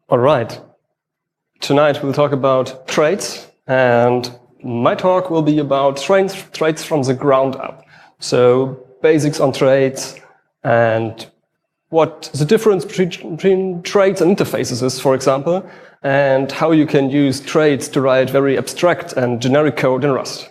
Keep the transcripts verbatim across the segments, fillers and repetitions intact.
All right. Tonight we'll talk about traits, and my talk will be about traits, traits from the ground up. So basics on traits and what the difference between, between traits and interfaces is, for example, and how you can use traits to write very abstract and generic code in Rust.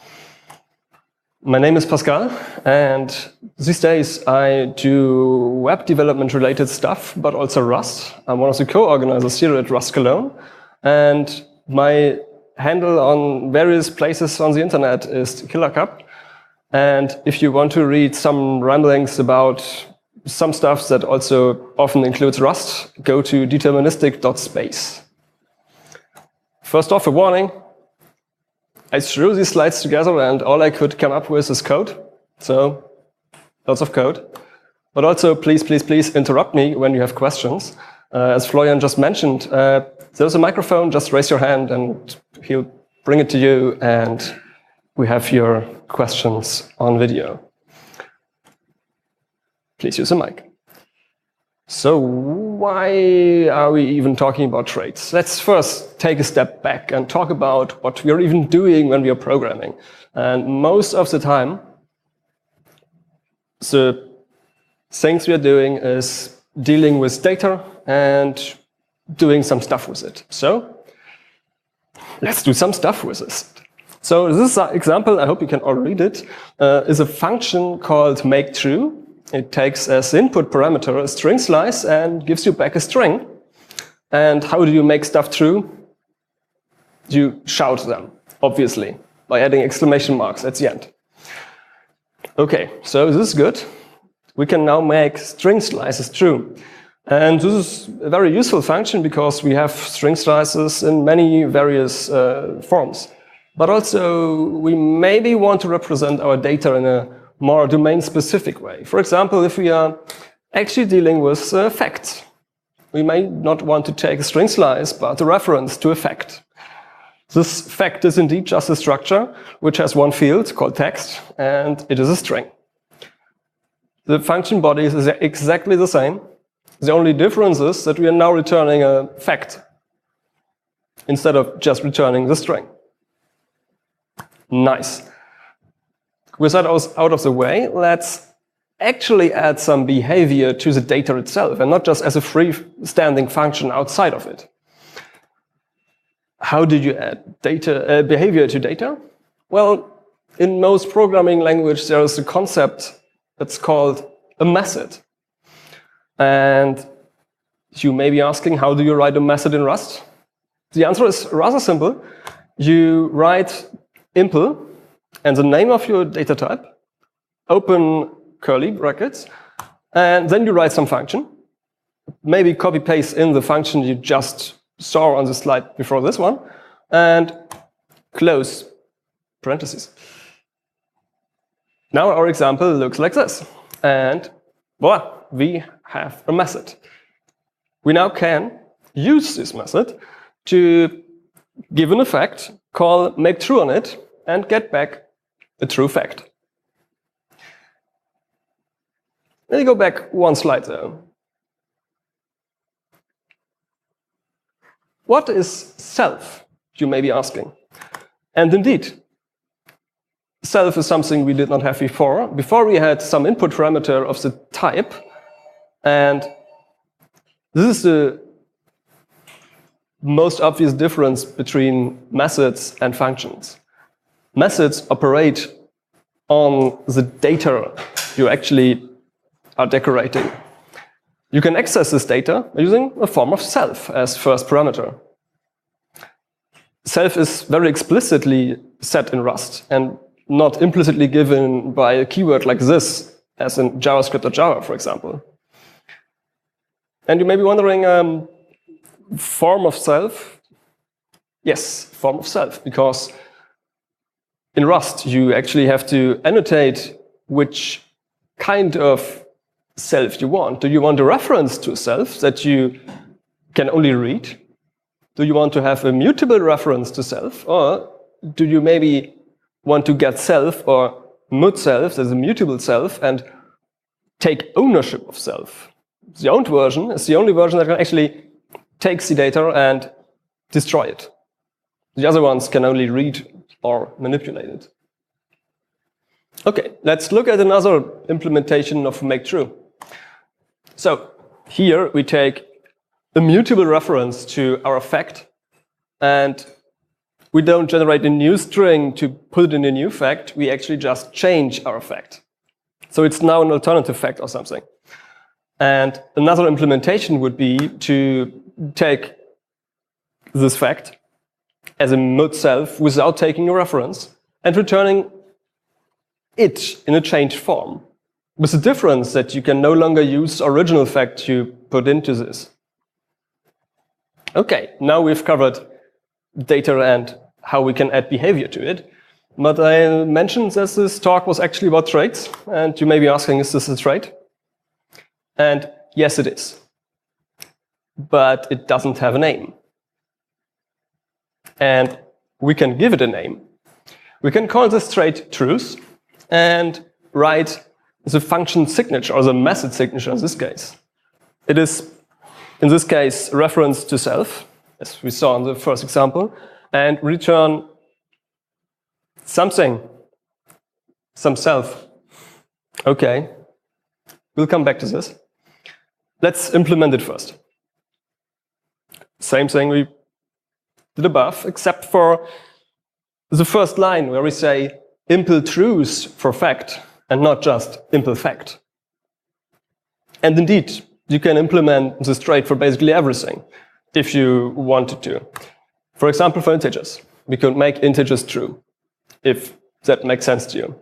My name is Pascal, and these days I do web development related stuff, but also Rust. I'm one of the co-organizers here at Rust Cologne, and my handle on various places on the internet is KillerCup. And if you want to read some ramblings about some stuff that also often includes Rust, go to deterministic dot space. First off, a warning. I threw these slides together and all I could come up with is code. So, lots of code. But also, please, please, please interrupt me when you have questions. Uh, as Florian just mentioned, uh, there's a microphone, just raise your hand and he'll bring it to you and we have your questions on video. Please use a mic. So why are we even talking about traits? Let's first take a step back and talk about what we are even doing when we are programming. And most of the time, the things we are doing is dealing with data and doing some stuff with it. So let's do some stuff with this. So this example, I hope you can all read it, uh, is a function called makeTrue. It takes as input parameter a string slice and gives you back a string. And how do you make stuff true? You shout them, obviously, by adding exclamation marks at the end. Okay, so this is good. We can now make string slices true. And this is a very useful function because we have string slices in many various uh, forms. But also, we maybe want to represent our data in a more domain-specific way. For example, if we are actually dealing with uh, facts, we may not want to take a string slice, but a reference to a fact. This fact is indeed just a structure which has one field called text, and it is a string. The function body is exactly the same. The only difference is that we are now returning a fact instead of just returning the string. Nice. With that out of the way, let's actually add some behavior to the data itself, and not just as a freestanding function outside of it. How did you add data, uh, behavior to data? Well, in most programming language, there is a concept that's called a method. And you may be asking, how do you write a method in Rust? The answer is rather simple. You write impl and the name of your data type, open curly brackets, and then you write some function. Maybe copy-paste in the function you just saw on the slide before this one, and close parentheses. Now our example looks like this. And voila, we have a method. We now can use this method to give an effect, call makeTrue on it, and get back a true fact. Let me go back one slide though. What is self, you may be asking? And indeed, self is something we did not have before. Before we had some input parameter of the type, and this is the most obvious difference between methods and functions. Methods operate on the data you actually are decorating. You can access this data using a form of self as first parameter. Self is very explicitly set in Rust and not implicitly given by a keyword like this, as in JavaScript or Java, for example. And you may be wondering, um, form of self? Yes, form of self, because in Rust, you actually have to annotate which kind of self you want. Do you want a reference to a self that you can only read? Do you want to have a mutable reference to self? Or do you maybe want to get self or mut self as a mutable self and take ownership of self? The owned version is the only version that can actually takes the data and destroys it. The other ones can only read or manipulate it. Okay, let's look at another implementation of make true. So here we take a mutable reference to our fact, and we don't generate a new string to put it in a new fact, we actually just change our fact. So it's now an alternative fact or something. And another implementation would be to take this fact as a mode self without taking a reference and returning it in a changed form, with the difference that you can no longer use original fact you put into this. Okay, now we've covered data and how we can add behavior to it. But I mentioned that this talk was actually about traits, and you may be asking, is this a trait? And yes, it is. But it doesn't have a name. And we can give it a name. We can call this trait truth and write the function signature, or the method signature in this case. It is, in this case, reference to self, as we saw in the first example, and return something, some self. Okay, we'll come back to this. Let's implement it first. Same thing we did above, except for the first line where we say impl truth for fact and not just impl fact. And indeed, you can implement this trait for basically everything if you wanted to. For example, for integers, we could make integers true, if that makes sense to you.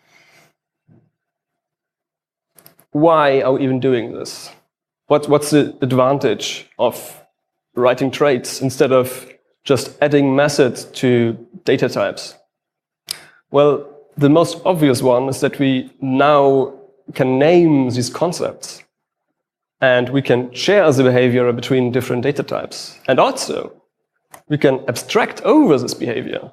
Why are we even doing this? What, what's the advantage of writing traits instead of just adding methods to data types? Well, the most obvious one is that we now can name these concepts, and we can share the behavior between different data types. And also, we can abstract over this behavior.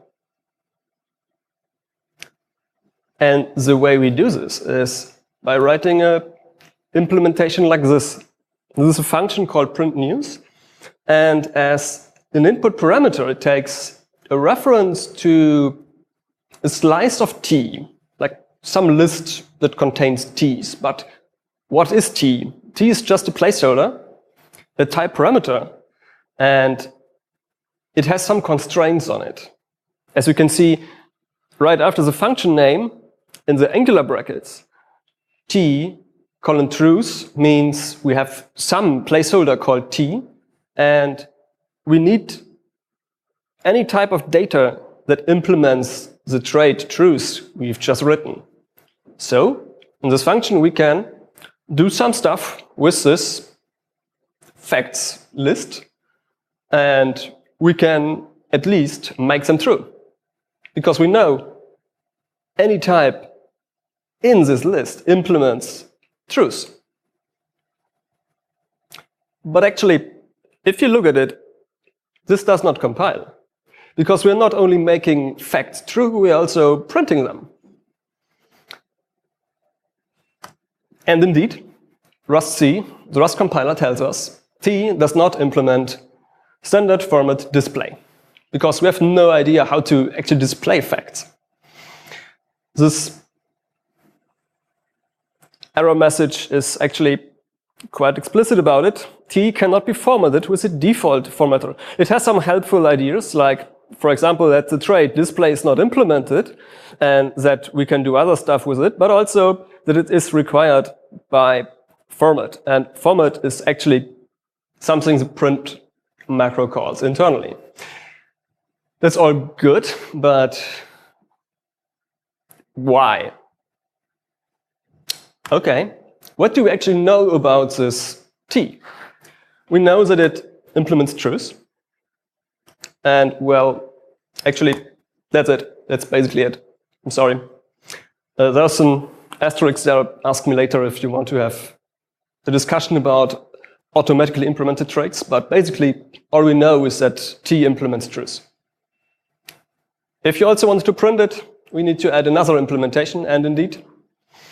And the way we do this is by writing an implementation like this. This is a function called print news, and as an input parameter, it takes a reference to a slice of T, like some list that contains T's. But what is T? T is just a placeholder, a type parameter, and it has some constraints on it. As you can see, right after the function name, in the angular brackets, T colon truth means we have some placeholder called T, and we need any type of data that implements the trait truth we've just written. So, in this function, we can do some stuff with this facts list, and we can at least make them true. Because we know any type in this list implements truth. But actually, if you look at it, this does not compile. Because we're not only making facts true, we're also printing them. And indeed, Rust C, the Rust compiler, tells us T does not implement standard format display, because we have no idea how to actually display facts. This error message is actually quite explicit about it. T cannot be formatted with a default formatter. It has some helpful ideas, like, for example, that the trait display is not implemented and that we can do other stuff with it, but also that it is required by format. And format is actually something the print macro calls internally. That's all good, but why? Okay, what do we actually know about this T? We know that it implements truth. And, well, actually, that's it. That's basically it. I'm sorry. Uh, there's an asterisk there. Ask me later if you want to have a discussion about automatically implemented traits. But basically, all we know is that T implements truth. If you also want to print it, we need to add another implementation. And indeed,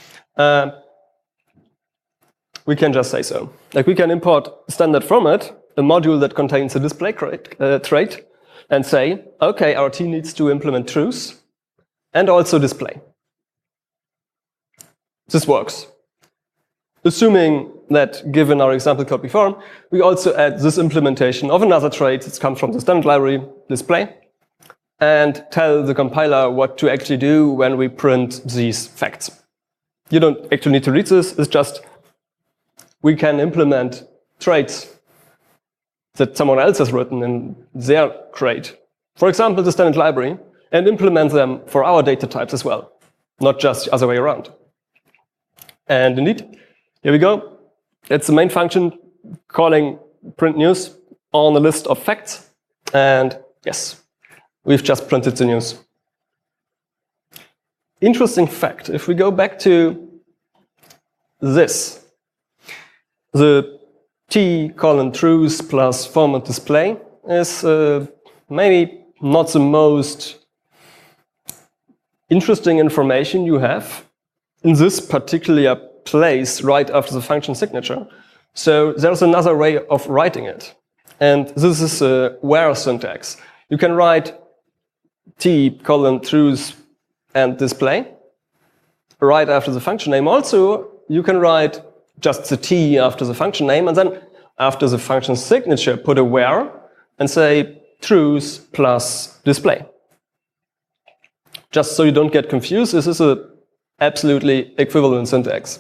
uh, we can just say so. Like, we can import standard format a module that contains a display trait, uh, trait and say, okay, our T needs to implement truth and also display. This works. Assuming that, given our example code before, we also add this implementation of another trait that comes from the standard library, display, and tell the compiler what to actually do when we print these facts. You don't actually need to read this, it's just we can implement traits that someone else has written in their crate, for example, the standard library, and implement them for our data types as well, not just the other way around. And indeed, here we go. It's the main function calling print news on a list of facts. And yes, we've just printed the news. Interesting fact, if we go back to this, the T colon truth plus format display is uh, maybe not the most interesting information you have in this particular place right after the function signature. So there's another way of writing it. And this is a where syntax. You can write T colon truth and display right after the function name. Also, you can write just the T after the function name, and then after the function signature, put a where and say truth plus display. Just so you don't get confused, this is a absolutely equivalent syntax.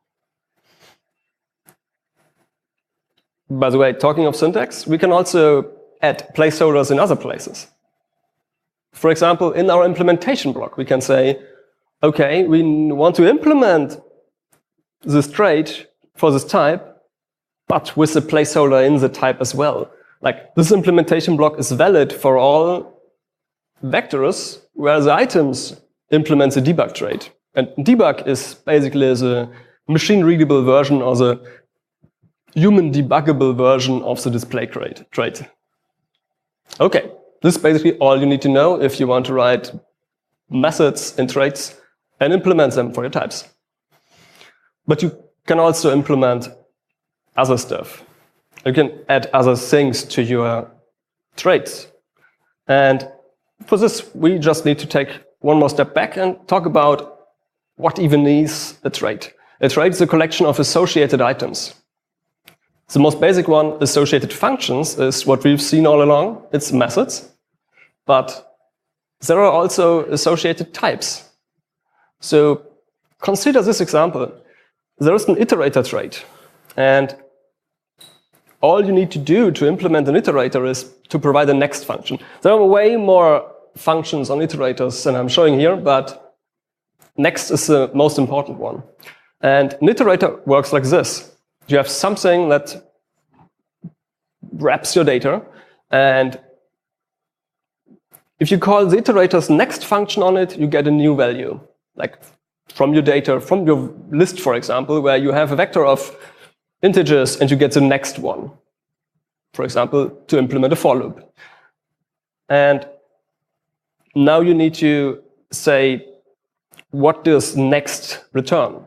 By the way, talking of syntax, we can also add placeholders in other places. For example, in our implementation block, we can say, okay, we want to implement this trait for this type, but with a placeholder in the type as well. Like, this implementation block is valid for all vectors where the items implement the debug trait. And debug is basically the machine-readable version or the human debuggable version of the display trait. Okay, this is basically all you need to know if you want to write methods in traits and implement them for your types. But you can also implement other stuff. You can add other things to your traits. And for this, we just need to take one more step back and talk about what even is a trait. A trait is a collection of associated items. The most basic one, associated functions, is what we've seen all along. It's methods. But there are also associated types. So consider this example. There is an iterator trait. And all you need to do to implement an iterator is to provide a next function. There are way more functions on iterators than I'm showing here, but next is the most important one. And an iterator works like this. You have something that wraps your data, and if you call the iterator's next function on it, you get a new value. Like from your data, from your list, for example, where you have a vector of integers and you get the next one. For example, to implement a for loop. And now you need to say, what does next return?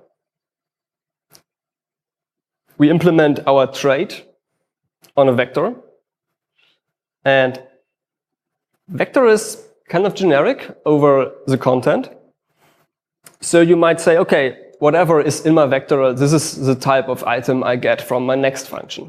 We implement our trait on a vector. And vector is kind of generic over the content. So you might say, okay, whatever is in my vector, this is the type of item I get from my next function.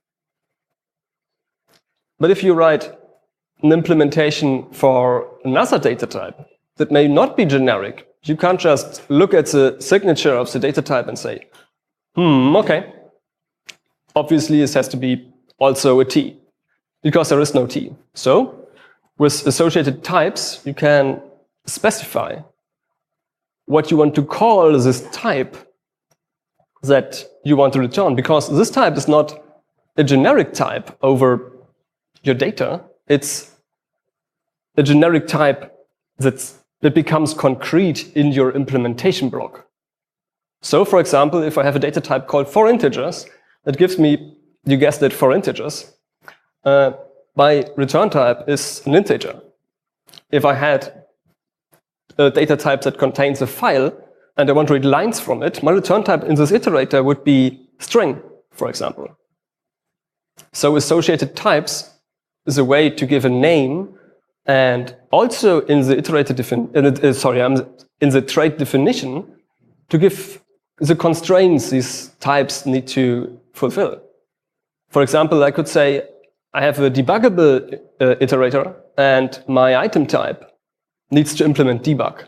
But if you write an implementation for another data type that may not be generic, you can't just look at the signature of the data type and say, hmm, okay. Obviously, this has to be also a T, because there is no T. So with associated types, you can specify what you want to call this type that you want to return, because this type is not a generic type over your data. It's a generic type that's, that becomes concrete in your implementation block. So, for example, if I have a data type called for integers, that gives me, you guessed it, four integers. Uh, my return type is an integer. If I had a data type that contains a file and I want to read lines from it, my return type in this iterator would be string, for example. So associated types is a way to give a name, and also in the iterated defin uh, sorry, I'm in the trait definition to give the constraints these types need to fulfill. For example, I could say I have a debuggable uh, iterator, and my item type needs to implement debug.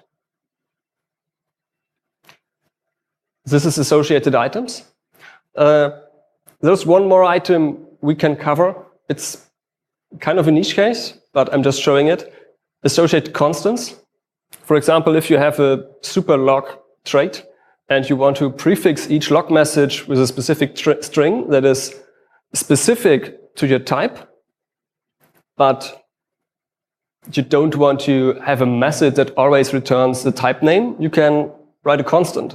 This is associated items. Uh, there's one more item we can cover. It's kind of a niche case, but I'm just showing it. Associated constants. For example, if you have a super log trait and you want to prefix each log message with a specific string that is specific to your type, but you don't want to have a method that always returns the type name, you can write a constant.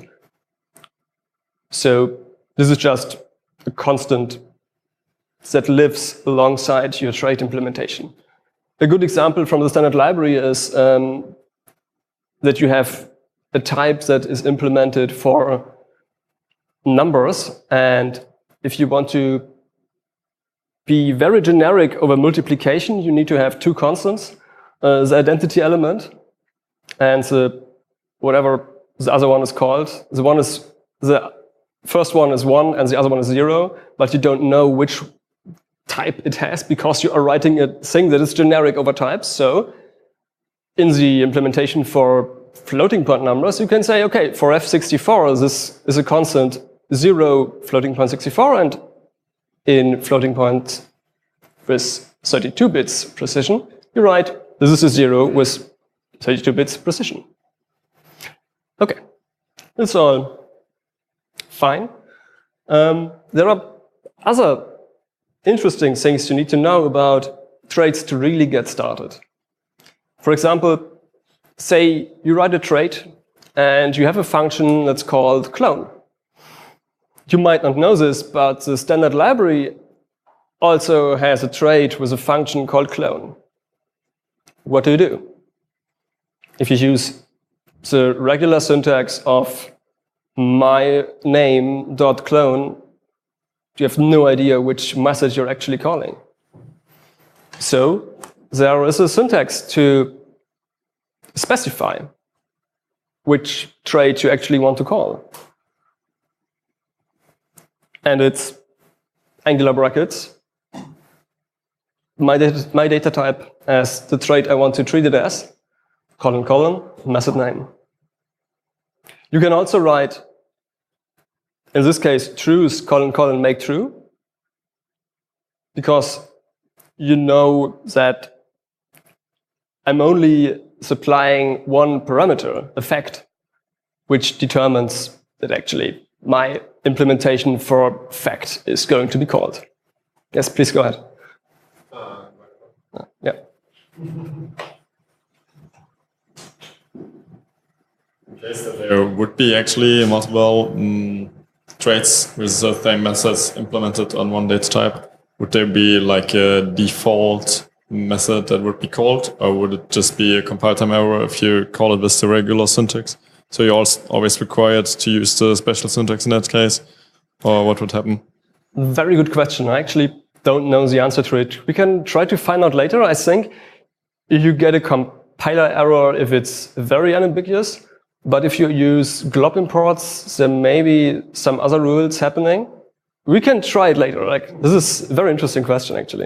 So this is just a constant that lives alongside your trait implementation. A good example from the standard library is um, that you have a type that is implemented for numbers, and if you want to be very generic over multiplication, you need to have two constants, uh, the identity element and the whatever the other one is called. The one is the first one is one and the other one is zero, but you don't know which type it has because you are writing a thing that is generic over types. So in the implementation for floating point numbers, you can say, okay, for F sixty-four, this is a constant zero floating point sixty-four, and in floating point with thirty-two bits precision, you write, this is a zero with thirty-two bits precision. Okay, that's all fine. Um, there are other interesting things you need to know about traits to really get started. For example, say you write a trait and you have a function that's called clone. You might not know this, but the standard library also has a trait with a function called clone. What do you do? If you use the regular syntax of my name dot clone, you have no idea which method you're actually calling. So there is a syntax to specify which trait you actually want to call. And it's angular brackets, my data, my data type as the trait I want to treat it as, colon, colon, method name. You can also write, in this case, trues, colon, colon, make true, because you know that I'm only supplying one parameter, a fact, which determines that actually my implementation for fact is going to be called. Yes, please go ahead. Uh, uh, yeah. In case that there would be actually multiple um, traits with the same methods implemented on one data type, would there be like a default method that would be called, or would it just be a compile time error if you call it with the regular syntax? So you're always required to use the special syntax in that case, or what would happen? Very good question. I actually don't know the answer to it. We can try to find out later. I think you get a compiler error if it's very unambiguous, but if you use glob imports, there may be some other rules happening. We can try it later. Like, this is a very interesting question, actually.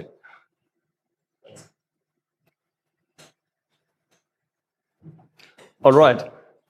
All right.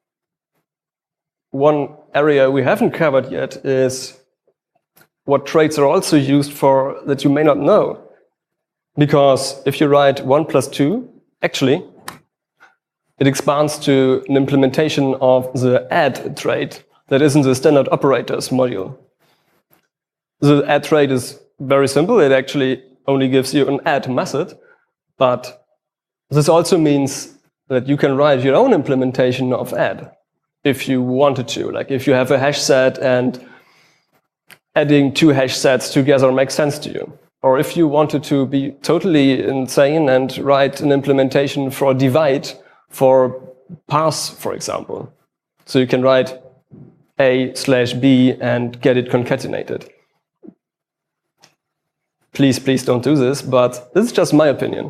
One area we haven't covered yet is what traits are also used for that you may not know. Because if you write one plus two, actually, it expands to an implementation of the add trait that is in the standard operators module. The add trait is very simple. It actually only gives you an add method, but this also means that you can write your own implementation of add if you wanted to. Like if you have a hash set and adding two hash sets together makes sense to you. Or if you wanted to be totally insane and write an implementation for divide for parse, for example. So you can write A slash B and get it concatenated. please, please don't do this, but this is just my opinion.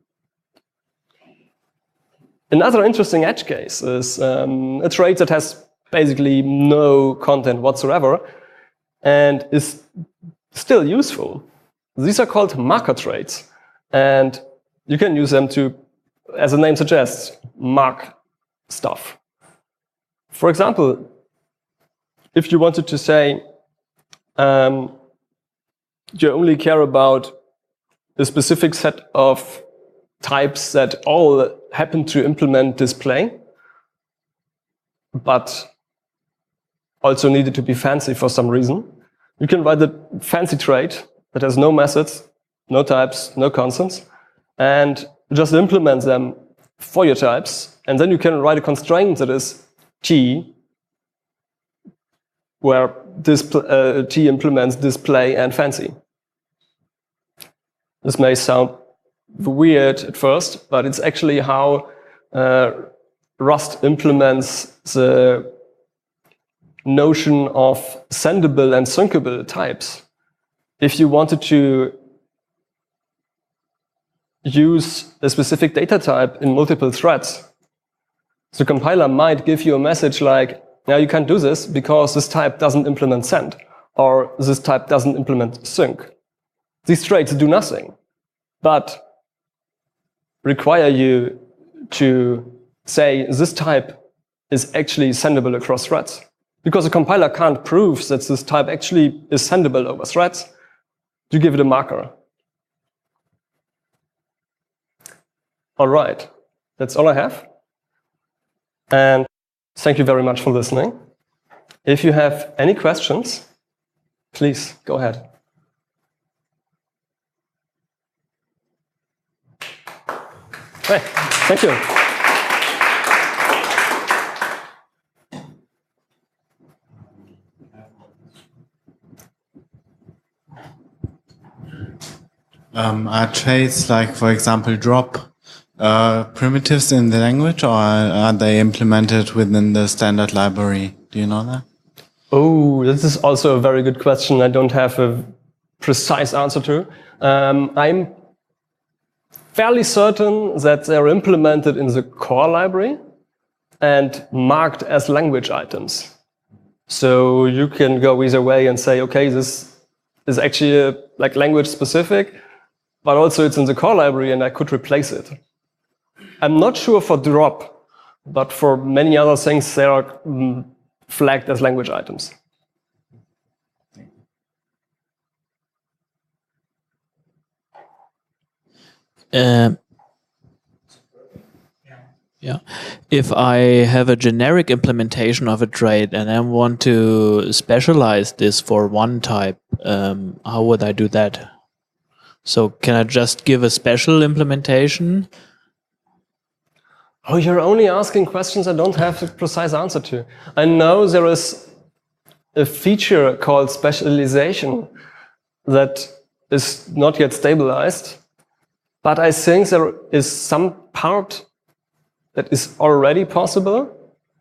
Another interesting edge case is um, a trait that has basically no content whatsoever and is still useful. These are called marker traits, and you can use them to, as the name suggests, mark stuff. For example, if you wanted to say um, you only care about a specific set of types that all happen to implement display, but also needed to be fancy for some reason, you can write a fancy trait that has no methods, no types, no constants, and just implement them for your types. And then you can write a constraint that is T, where this uh, T implements display and fancy. This may sound weird at first, but it's actually how uh, Rust implements the notion of sendable and syncable types. If you wanted to use a specific data type in multiple threads, the compiler might give you a message like, now you can't do this because this type doesn't implement send, or this type doesn't implement sync. These traits do nothing, but require you to say this type is actually sendable across threads. Because the compiler can't prove that this type actually is sendable over threads, you give it a marker. All right, that's all I have. And thank you very much for listening. If you have any questions, please go ahead. Hey, thank you. Um, are traits like, for example, drop uh, primitives in the language, or are they implemented within the standard library? Do you know that? Oh, this is also a very good question. I don't have a precise answer to. Um, I'm fairly certain that they're implemented in the core library and marked as language items. So you can go either way and say, okay, this is actually a, like language specific, but also it's in the core library and I could replace it. I'm not sure for drop, but for many other things, they are mm, flagged as language items. Um, yeah. If I have a generic implementation of a trait and I want to specialize this for one type, um, how would I do that? So can I just give a special implementation? Oh, you're only asking questions I don't have a precise answer to. I know there is a feature called specialization that is not yet stabilized, but I think there is some part that is already possible.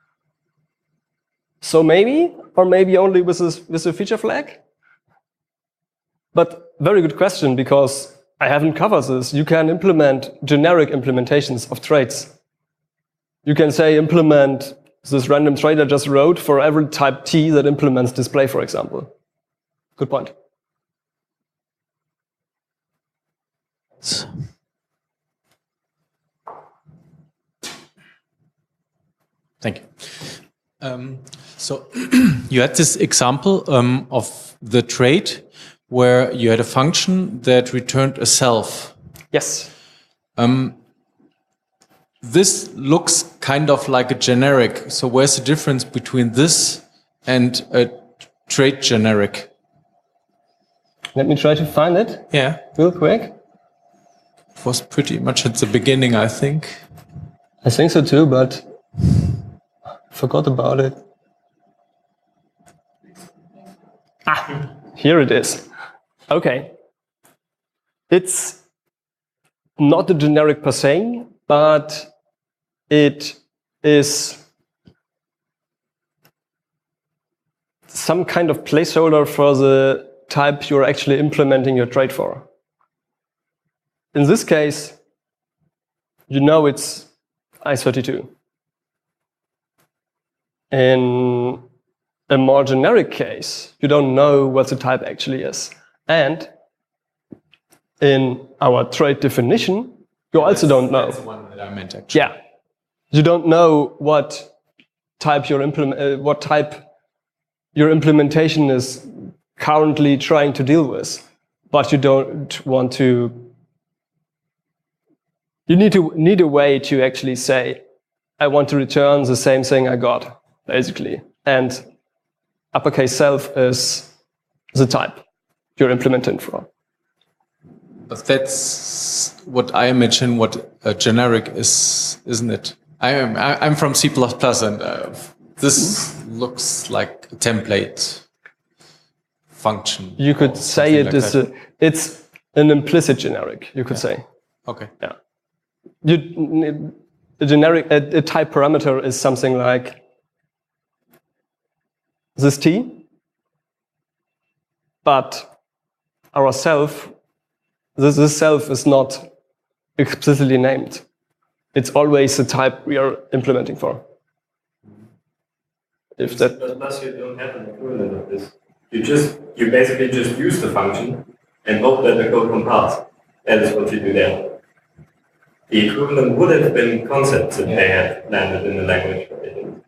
So maybe, or maybe only with a, with a feature flag. But very good question, because I haven't covered this. You can implement generic implementations of traits. You can say implement this random trait I just wrote for every type T that implements display, for example. Good point. Thank you. Um, so you had this example um, of the trait where you had a function that returned a self. Yes. Um, this looks kind of like a generic. So where's the difference between this and a trait generic? Let me try to find it. Yeah. Real quick. It was pretty much at the beginning, I think. I think so too, but forgot about it. Ah, here it is. Okay. It's not a generic per se, but it is some kind of placeholder for the type you're actually implementing your trait for. in this case, you know it's I thirty-two. In a more generic case, you don't know what the type actually is. And in our trait definition, you also don't know. That's the one that I meant actually. Yeah, you don't know what type your implement, uh, what type your implementation is currently trying to deal with, but you don't want to. You need to need a way to actually say, I want to return the same thing I got, basically, and uppercase self is the type you're implementing for. But that's what I imagine what a generic is, isn't it? I am, I- I'm from C plus plus, and uh, this looks like a template function. You could or say something it like is that. a, it's an implicit generic, you could say. Okay. Yeah. You, a generic, a, a type parameter is something like this t, but our self, this, this self is not explicitly named. It's always the type we are implementing for. If that, But plus you don't have an equivalent of this. You just, you basically just use the function and hope that the code compiles. That is what you do there. The equivalent would have been concepts if they had landed in the language, but they didn't.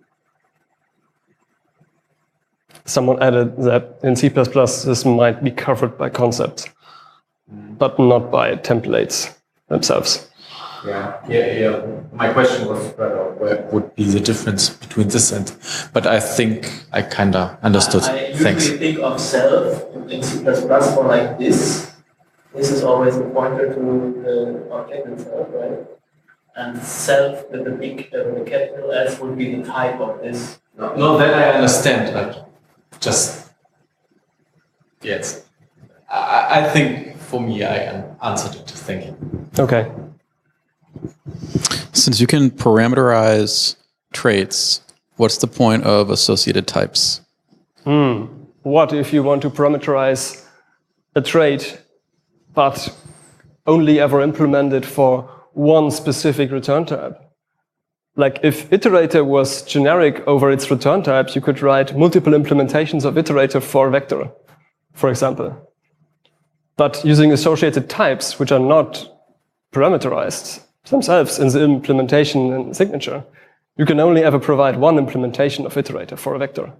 someone added that in C plus plus this might be covered by concepts, but not by templates themselves. Yeah, yeah, yeah. My question was rather where would be the difference between this and, but I think I kind of understood. I usually Thanks. think of self in C plus plus for like this. This is always a pointer to the object itself, right? And self with the big, uh, with the capital S would be the type of this. No, no, that I understand. But just yes, I, I think for me I an- answered it. Thank you. Okay. Since you can parameterize traits, what's the point of associated types? Hmm. What if you want to parameterize a trait, but only ever implement it for one specific return type? Like if iterator was generic over its return types, you could write multiple implementations of iterator for vector, for example. But using associated types, which are not parameterized themselves in the implementation and signature, you can only ever provide one implementation of iterator for a vector.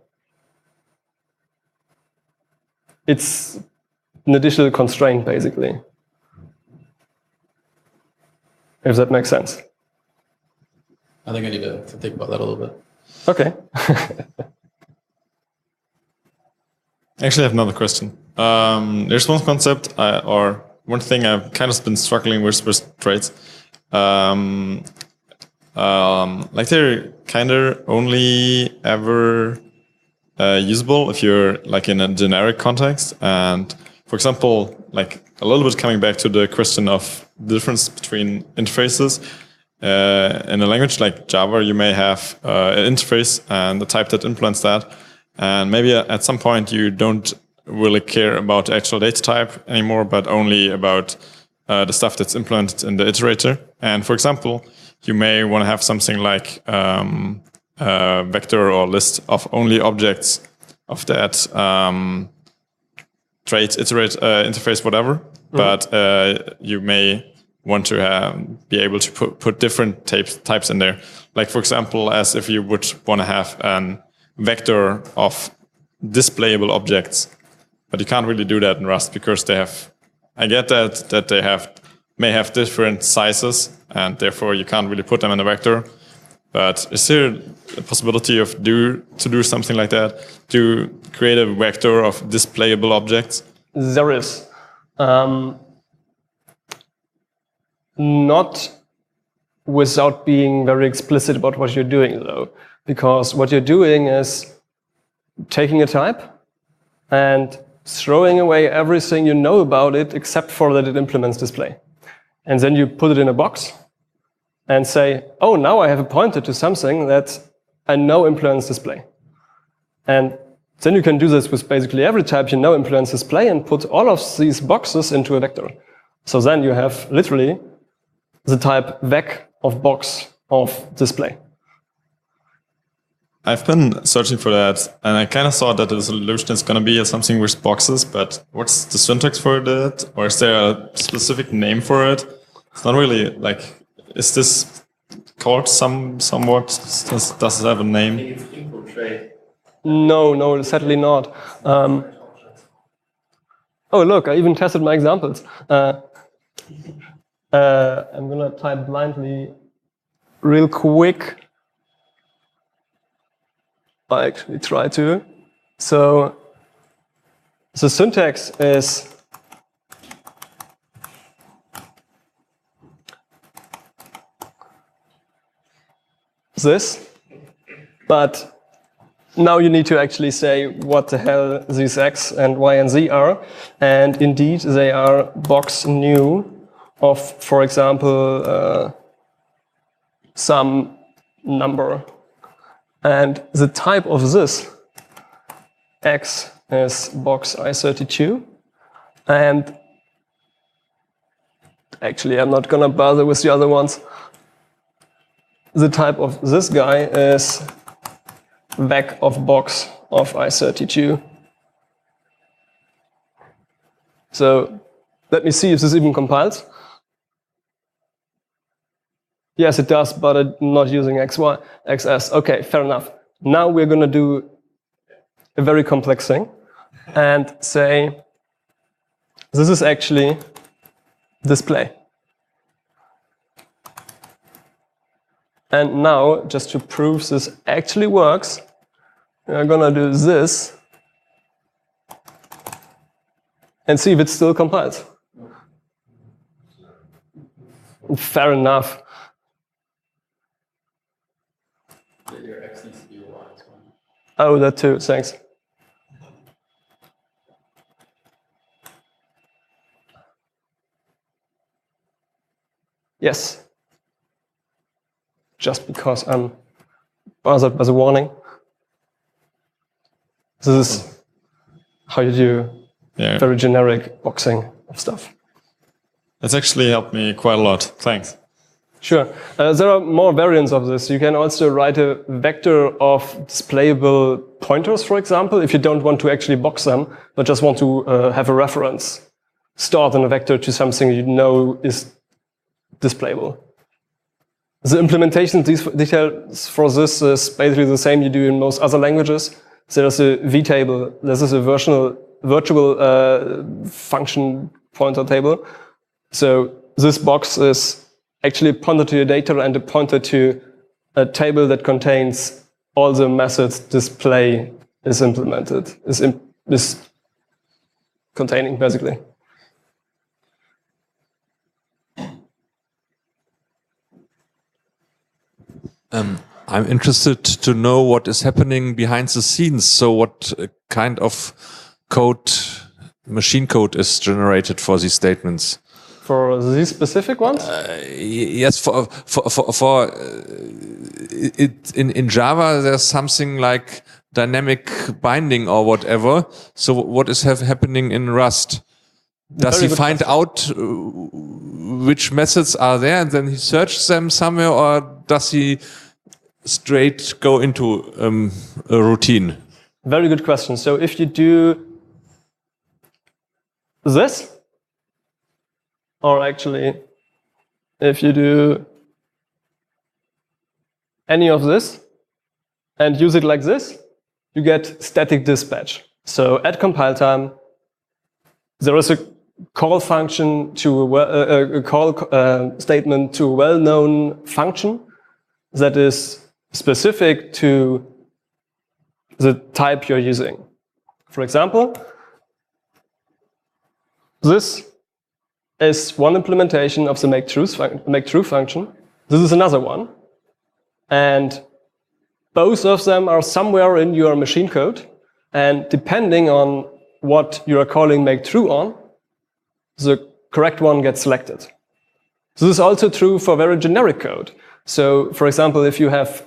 It's an additional constraint, basically. If that makes sense. I think I need to, to think about that a little bit. Okay. Actually, I have another question. Um, there's one concept, I, or one thing I've kind of been struggling with with traits. Um, um, like they're kind of only ever uh, usable if you're like in a generic context. And for example, like a little bit coming back to the question of the difference between interfaces. Uh, in a language like Java, you may have uh, an interface and a type that implements that. And maybe at some point you don't really care about the actual data type anymore, but only about uh, the stuff that's implemented in the iterator. And for example, you may want to have something like um, a vector or list of only objects of that um, trait, iterate, uh, interface, whatever. Mm-hmm. But uh, you may want to have, be able to put, put different types, types in there. Like, for example, as if you would want to have an vector of displayable objects, but you can't really do that in Rust because they have, I get that, that they have, may have different sizes and therefore you can't really put them in a vector. But is there a possibility of do, to do something like that, to create a vector of displayable objects? There is. Um, not without being very explicit about what you're doing, though. Because what you're doing is taking a type and throwing away everything you know about it except for that it implements display. And then you put it in a box and say, oh, now I have a pointer to something that I know implements display. And then you can do this with basically every type you know implements display and put all of these boxes into a vector. So then you have literally the type vec of box of display. I've been searching for that, and I kind of thought that the solution is going to be something with boxes, but what's the syntax for that? Or is there a specific name for it? It's not really like, is this called some somewhat? Does, does it have a I name? think it's input trait. No, no, sadly not. Um, oh, look, I even tested my examples. Uh, uh, I'm gonna type blindly real quick. I actually try to. So the syntax is this, but now you need to actually say what the hell these x and y and z are, and indeed they are box new of, for example, uh, some number. And the type of this x is box I thirty-two. And actually, I'm not gonna bother with the other ones. The type of this guy is vec of box of I thirty-two. So let me see if this even compiles. Yes, it does, but I'm not using X Y, X S. Okay, fair enough. Now we're going to do a very complex thing and say, this is actually display. And now, just to prove this actually works, we're going to do this and see if it still compiles. Fair enough. Your X needs to be a Y as well. Oh, that too, thanks. Yes. Just because I'm bothered by the warning. This is how you do Yeah, very generic boxing of stuff. that's actually helped me quite a lot. Thanks. Sure. Uh, there are more variants of this. You can also write a vector of displayable pointers, for example, if you don't want to actually box them, but just want to uh, have a reference stored in a vector to something you know is displayable. The implementation details for this is basically the same you do in most other languages. There's a vtable. This is a virtual, virtual uh, function pointer table. So this box is actually a pointer to your data and a pointer to a table that contains all the methods display is implemented, is, imp is containing, basically. Um, I'm interested to know what is happening behind the scenes. So what uh, kind of code, machine code is generated for these statements? For these specific ones? Uh, yes, for for for, for uh, it in in Java there's something like dynamic binding or whatever. So what is have happening in Rust? Does Very he good find question. out uh, which methods are there and then he searches them somewhere, or does he straight go into um, a routine? Very good question. So if you do this, or actually, if you do any of this and use it like this, you get static dispatch. So at compile time, there is a call function to a, well, uh, a call uh, statement to a well-known function that is specific to the type you're using. For example, this is one implementation of the make true, make true function. This is another one. And both of them are somewhere in your machine code. And depending on what you are calling make true on, the correct one gets selected. This is also true for very generic code. So, for example, if you have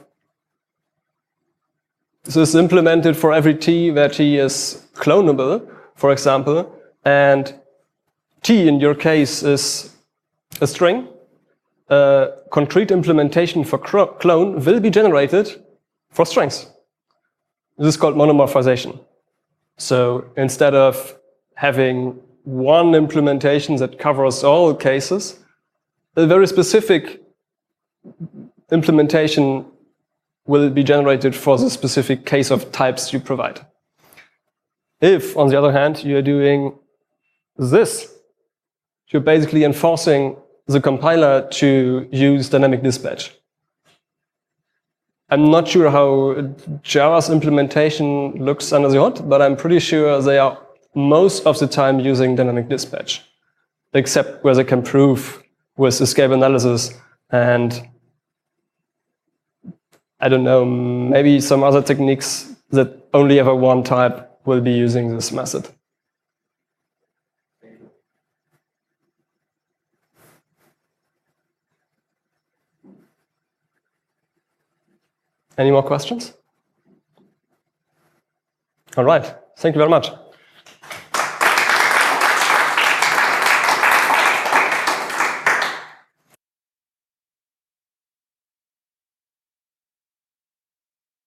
this is implemented for every t where t is clonable, for example, and T in your case is a string, a concrete implementation for clone will be generated for strings. This is called monomorphization. So instead of having one implementation that covers all cases, a very specific implementation will be generated for the specific case of types you provide. If, on the other hand, you're doing this, you're basically enforcing the compiler to use dynamic dispatch. I'm not sure how Java's implementation looks under the hood, but I'm pretty sure they are most of the time using dynamic dispatch, except where they can prove with escape analysis and, I don't know, maybe some other techniques that only ever one type will be using this method. Any more questions? All right. Thank you very much.